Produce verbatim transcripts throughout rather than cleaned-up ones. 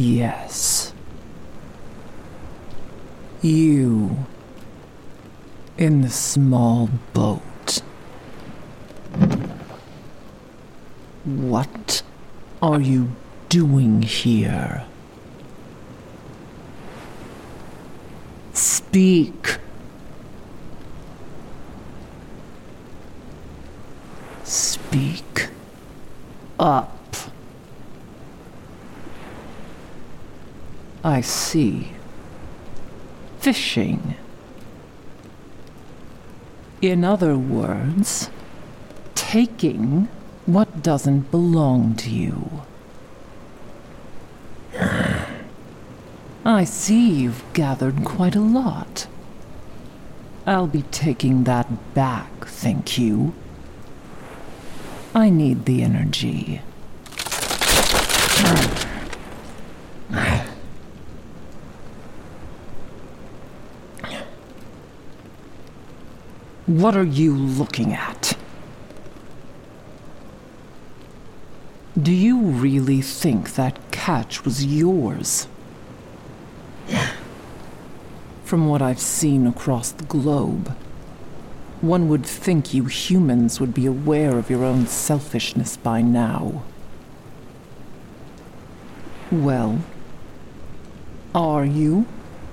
Yes. You. In the small boat. What are you doing here? Speak. Speak up. I see. Fishing. In other words, taking what doesn't belong to you. I see you've gathered quite a lot. I'll be taking that back, thank you. I need the energy. What are you looking at? Do you really think that catch was yours? From what I've seen across the globe, one would think you humans would be aware of your own selfishness by now. Well, are you?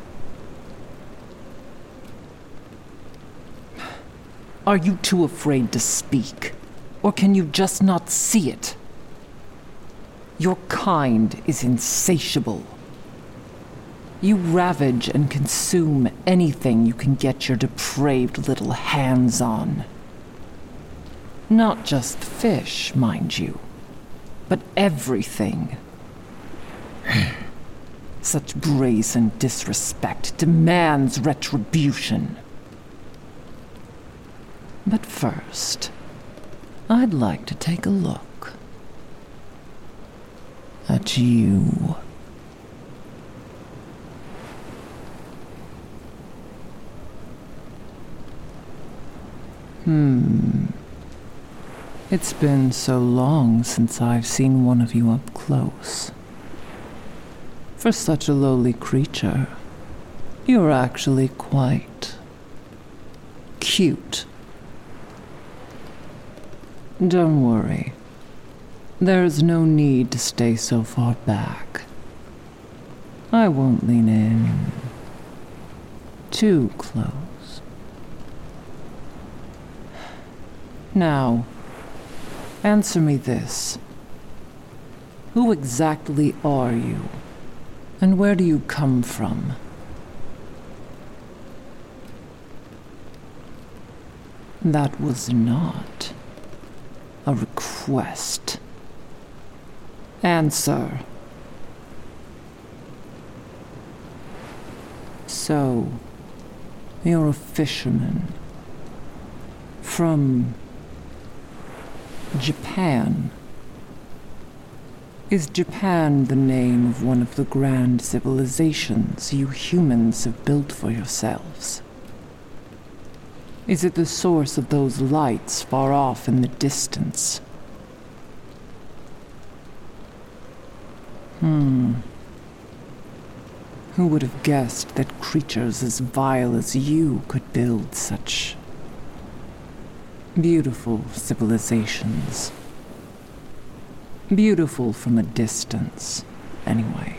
Are you too afraid to speak? Or can you just not see it? Your kind is insatiable. You ravage and consume anything you can get your depraved little hands on. Not just fish, mind you, but everything. Such brazen disrespect demands retribution. But first, I'd like to take a look at you. Hmm. It's been so long since I've seen one of you up close. For such a lowly creature, you're actually quite cute. Don't worry. There's no need to stay so far back. I won't lean in too close. Now, answer me this. Who exactly are you? And where do you come from? That was not a request. Answer. So, you're a fisherman from Japan. Is Japan the name of one of the grand civilizations you humans have built for yourselves? Is it the source of those lights far off in the distance? Hmm. Who would have guessed that creatures as vile as you could build such beautiful civilizations? Beautiful from a distance, anyway.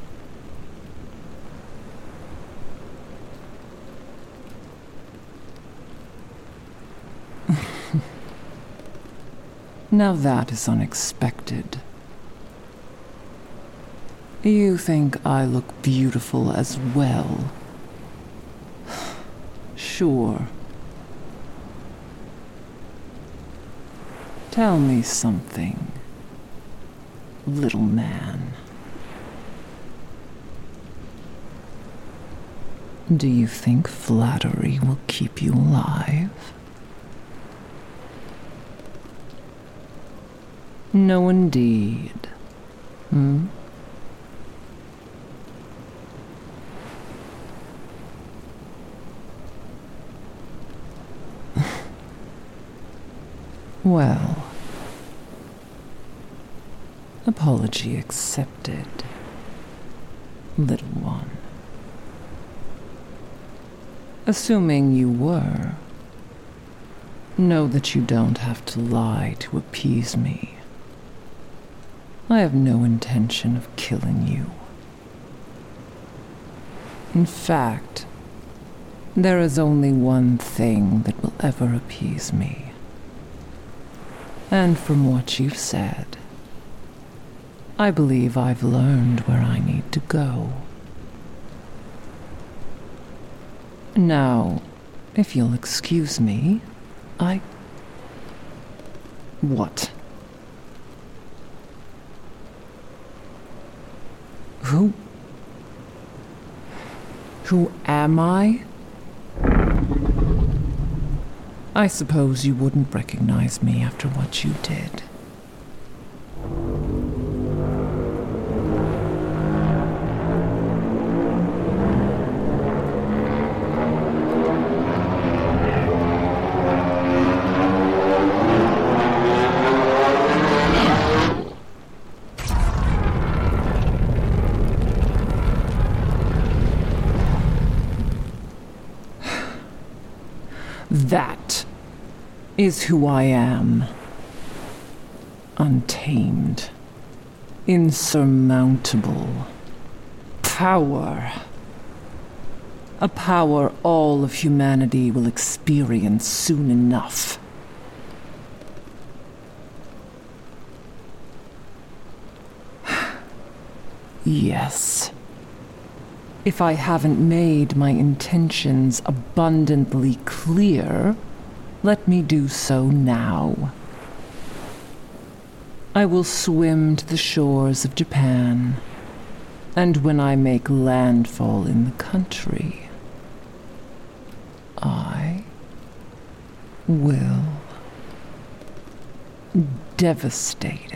Now that is unexpected. You think I look beautiful as well? Sure. Tell me something, little man. Do you think flattery will keep you alive? No, indeed. Hmm? Well, apology accepted. little one. Assuming you were, know that you don't have to lie to appease me. I have no intention of killing you. In fact, there is only one thing that will ever appease me. And from what you've said, I believe I've learned where I need to go. Now, if you'll excuse me, I... What? Who... Who am I? I suppose you wouldn't recognize me after what you did. That is who I am. Untamed. Insurmountable. Power. A power all of humanity will experience soon enough. Yes. If I haven't made my intentions abundantly clear, let me do so now. I will swim to the shores of Japan, and when I make landfall in the country, I will devastate it.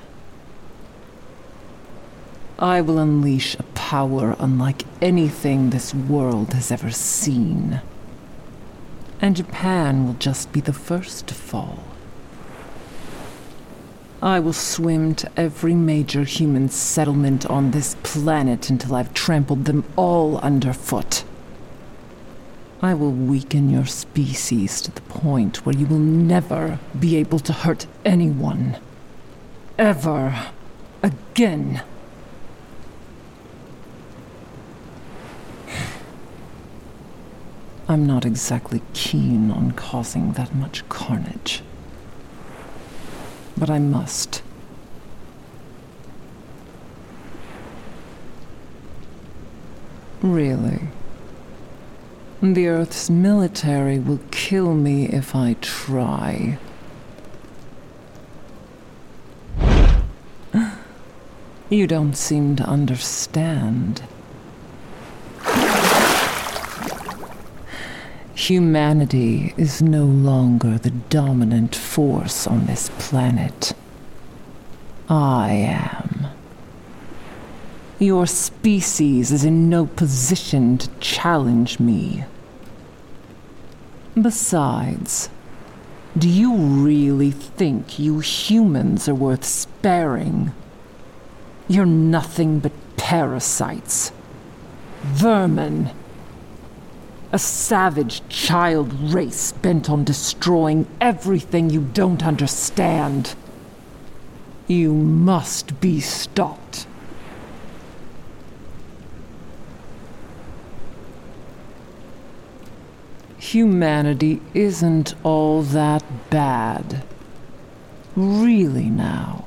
I will unleash a power unlike anything this world has ever seen. And Japan will just be the first to fall. I will swim to every major human settlement on this planet until I've trampled them all underfoot. I will weaken your species to the point where you will never be able to hurt anyone. Ever. Again. I'm not exactly keen on causing that much carnage. But I must. Really? The Earth's military will kill me if I try. You don't seem to understand. Humanity is no longer the dominant force on this planet. I am. Your species is in no position to challenge me. Besides, do you really think you humans are worth sparing? You're nothing but parasites. Vermin. A savage child race bent on destroying everything you don't understand. You must be stopped. Humanity isn't all that bad. Really now.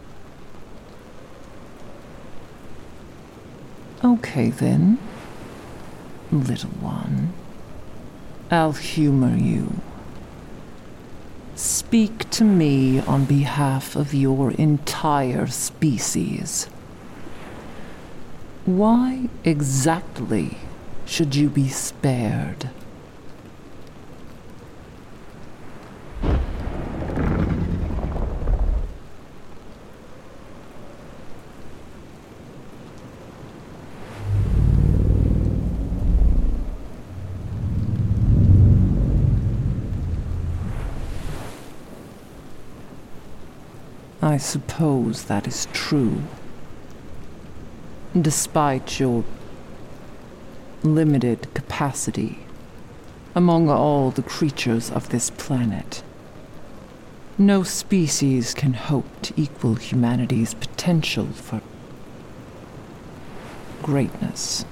Okay then. Little one, I'll humor you. Speak to me on behalf of your entire species. Why exactly should you be spared? I suppose that is true. Despite your limited capacity among all the creatures of this planet, no species can hope to equal humanity's potential for greatness.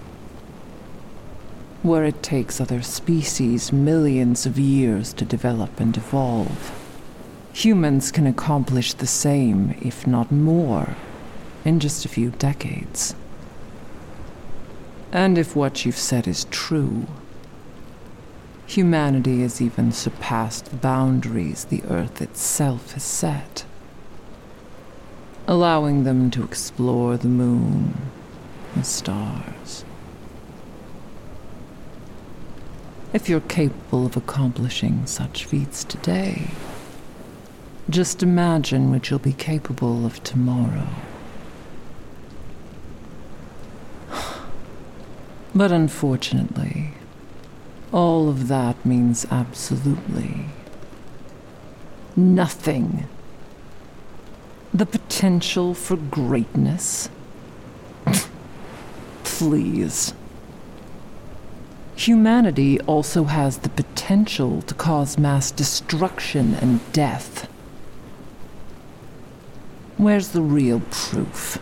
Where it takes other species millions of years to develop and evolve, humans can accomplish the same, if not more, in just a few decades. And if what you've said is true, humanity has even surpassed the boundaries the Earth itself has set, allowing them to explore the moon, the stars. If you're capable of accomplishing such feats today, just imagine what you'll be capable of tomorrow. But unfortunately, all of that means absolutely nothing. The potential for greatness? Please. Humanity also has the potential to cause mass destruction and death. Where's the real proof?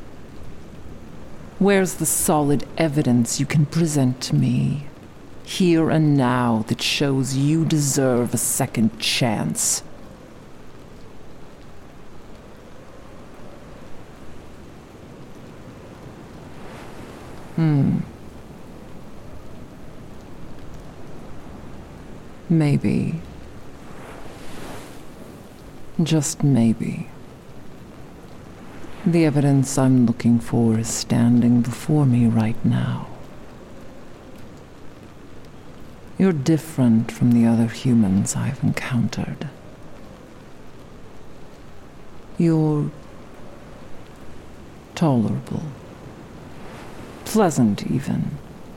Where's the solid evidence you can present to me, here and now, that shows you deserve a second chance? Hmm. Maybe. Just maybe. The evidence I'm looking for is standing before me right now. You're different from the other humans I've encountered. You're tolerable. Pleasant, even.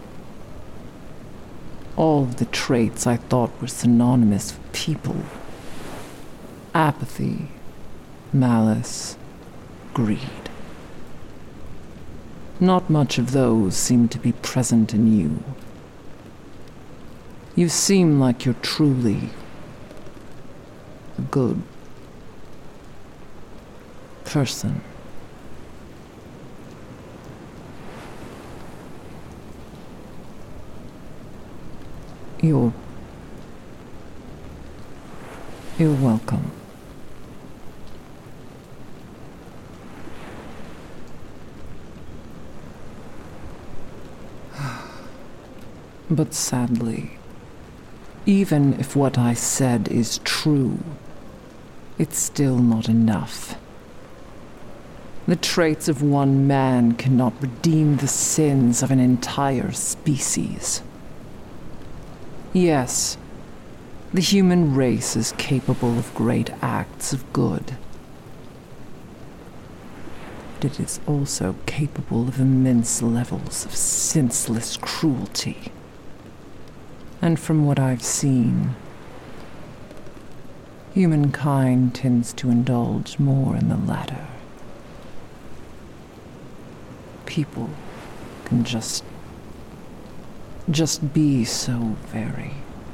All of the traits I thought were synonymous with people. Apathy, malice, greed. Not much of those seem to be present in you. You seem like you're truly a good person. You're... You're welcome. But sadly, even if what I said is true, it's still not enough. The traits of one man cannot redeem the sins of an entire species. Yes, the human race is capable of great acts of good. But it is also capable of immense levels of senseless cruelty. And from what I've seen, humankind tends to indulge more in the latter. People can just... just be so very...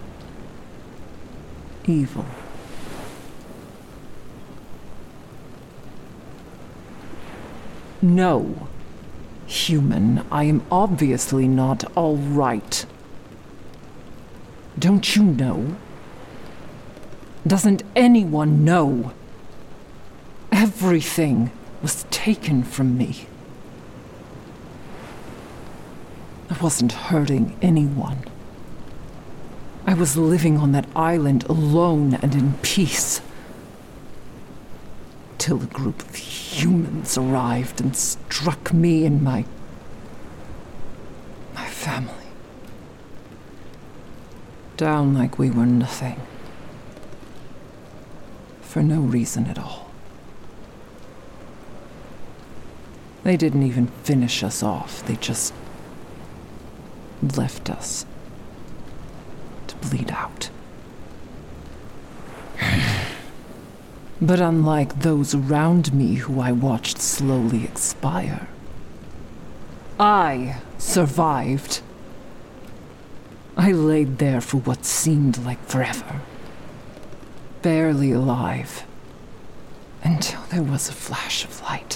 evil. No, human, I am obviously not all right. Don't you know? Doesn't anyone know? Everything was taken from me. I wasn't hurting anyone. I was living on that island alone and in peace. Till a group of humans arrived and struck me and my... my family. Down like we were nothing. For no reason at all. They didn't even finish us off. They just left us to bleed out. But unlike those around me who I watched slowly expire, I survived. I laid there for what seemed like forever, barely alive, until there was a flash of light.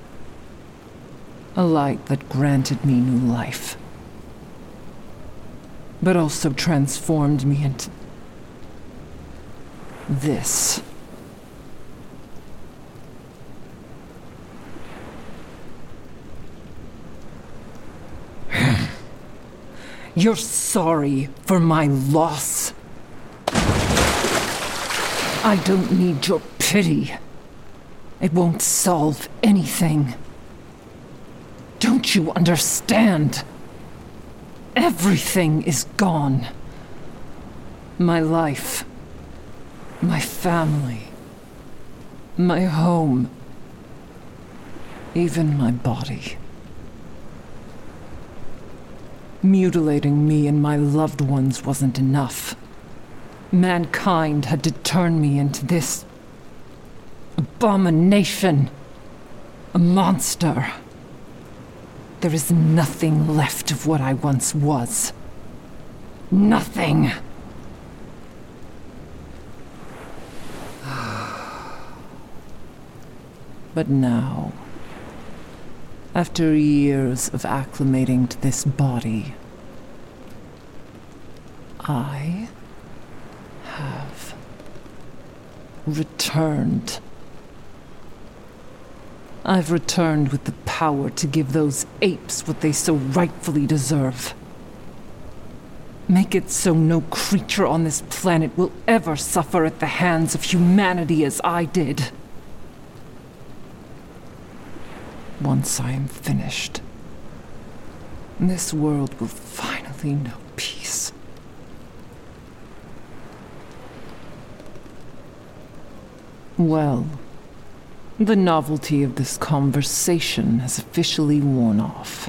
A light that granted me new life, but also transformed me into this. You're sorry for my loss. I don't need your pity. It won't solve anything. Don't you understand? Everything is gone. My life, my family, my home, even my body. Mutilating me and my loved ones wasn't enough. Mankind had to turn me into this abomination, a monster. There is nothing left of what I once was. Nothing. But now, after years of acclimating to this body, I have returned. I've returned with the power to give those apes what they so rightfully deserve. Make it so no creature on this planet will ever suffer at the hands of humanity as I did. Once I am finished, this world will finally know peace. Well, the novelty of this conversation has officially worn off.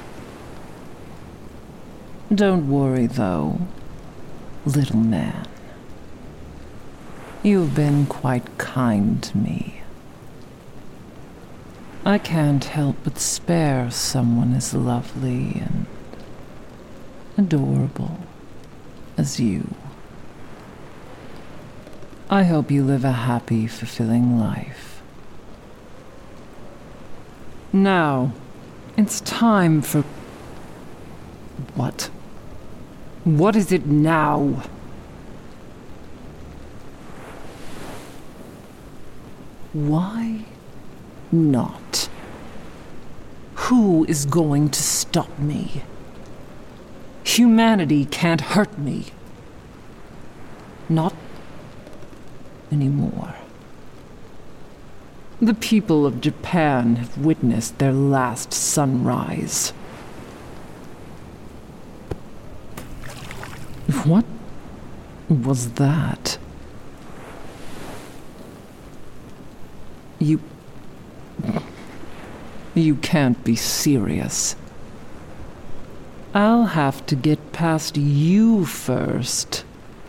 Don't worry, though, little man. You've been quite kind to me. I can't help but spare someone as lovely and adorable as you. I hope you live a happy, fulfilling life. Now, it's time for... What? What is it now? Why not? Who is going to stop me? Humanity can't hurt me. Not anymore. The people of Japan have witnessed their last sunrise. What was that? You... You can't be serious. I'll have to get past you first.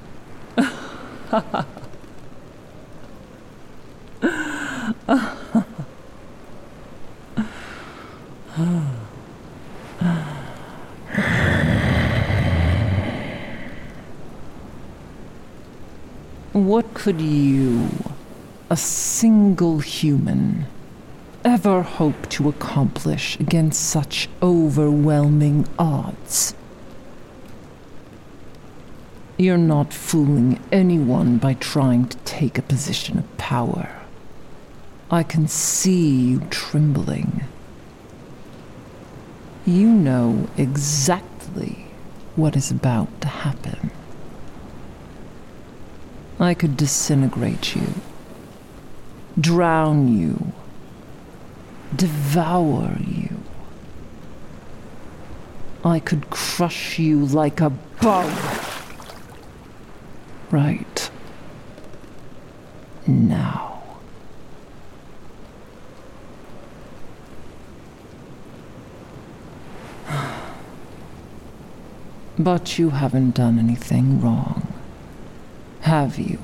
What could you, a single human, ever hope to accomplish against such overwhelming odds? You're not fooling anyone by trying to take a position of power. I can see you trembling. You know exactly what is about to happen. I could disintegrate you, drown you, devour you. I could crush you like a bug. Right now. But you haven't done anything wrong, have you?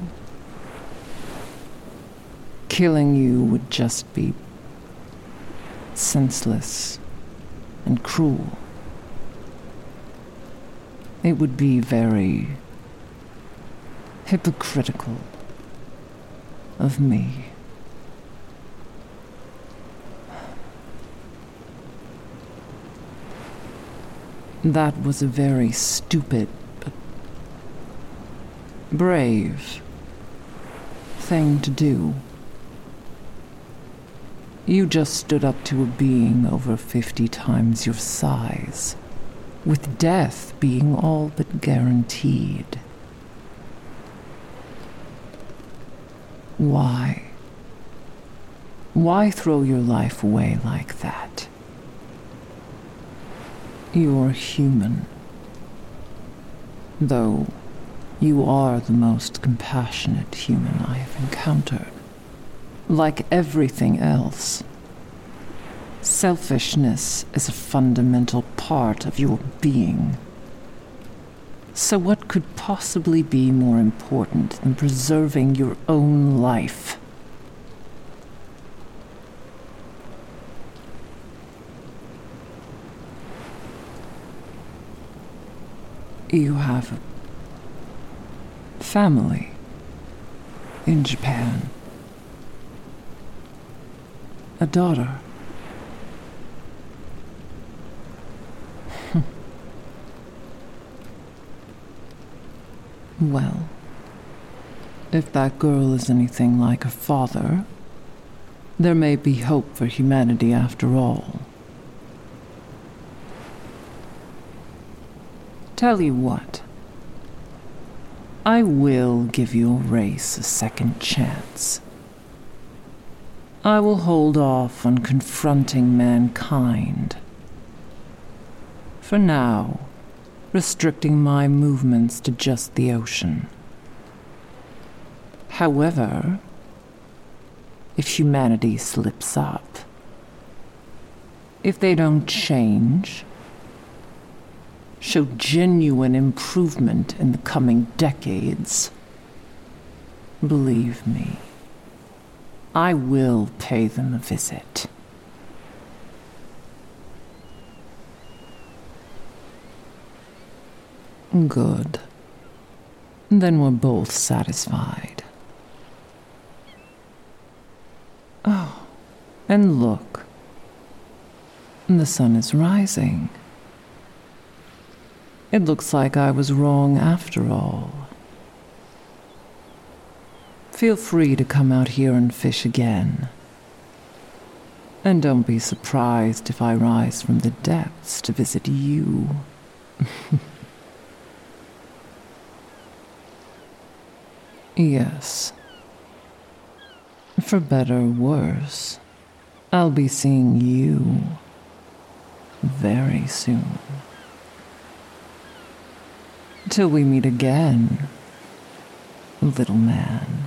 Killing you would just be senseless and cruel. It would be very hypocritical of me. That was a very stupid but brave thing to do. You just stood up to a being over fifty times your size, with death being all but guaranteed. Why? Why throw your life away like that? You're human. Though you are the most compassionate human I have encountered. Like everything else, selfishness is a fundamental part of your being. So what could possibly be more important than preserving your own life? You have a family in Japan. A daughter. Well, if that girl is anything like her father, there may be hope for humanity after all. Tell you what, I will give your race a second chance. I will hold off on confronting mankind. For now, restricting my movements to just the ocean. However, if humanity slips up, if they don't change, show genuine improvement in the coming decades, believe me, I will pay them a visit. Good. Then we're both satisfied. Oh, and look. The sun is rising. It looks like I was wrong after all. Feel free to come out here and fish again. And don't be surprised if I rise from the depths to visit you. Yes. For better or worse, I'll be seeing you very soon. Till we meet again, little man.